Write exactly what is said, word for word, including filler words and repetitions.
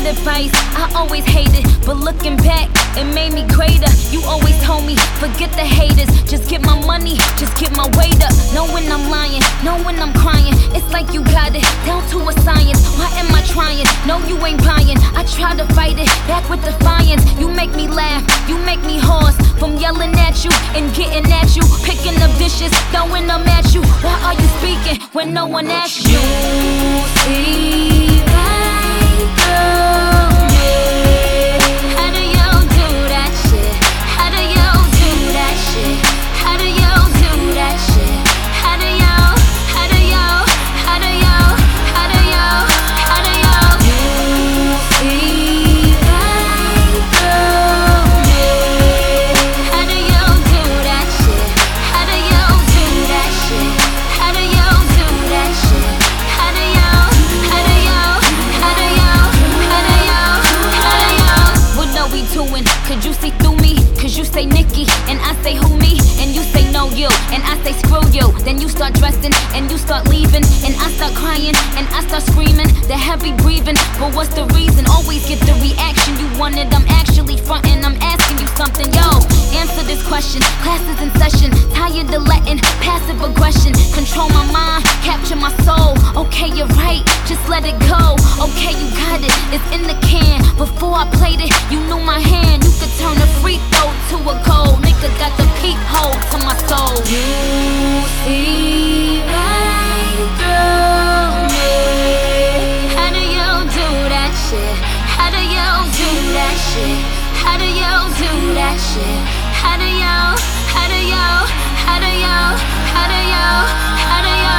good advice, I always hated, but looking back, it made me greater. You always told me, forget the haters, just get my money, just get my weight up. Know when I'm lying, know when I'm crying. It's like you got it down to a science. Why am I trying? No, you ain't buying. I try to fight it back with defiance. You make me laugh, you make me hoarse from yelling at you and getting at you, picking up dishes, throwing them at you. Why are you speaking when no one asks you? You see right through me. How do you do that shit? How do you do that shit? How do you do that shit? How do you, how do you, how do you, how do you, how do you? You see right through me. How do you do that shit? How do you do that shit? How do you do that shit? How do you, how do you, how do you, how do you, how do you? What are we doing? Could you see through me? Cause you say Nikki, and I say who me? And you say no you, and I say screw you. Then you start dressing, and you start leaving, and I start crying, and I start screaming. The heavy breathing, but what's the reason? Always get the reaction you wanted. I'm actually frontin', I'm asking you something, yo. Answer this question, class is in session. Tired of letting passive aggression control my mind, capture my soul. Okay, you're right, just let it go. Okay, you got it, it's in the can. Before I played it, you knew my hand. You could turn a free throw to a goal. Nigga got the peephole to my soul. You see right through me. How do you do that shit? How do you do that shit? How do you do that shit? How do you, how do you, how do you, how do you, how do you?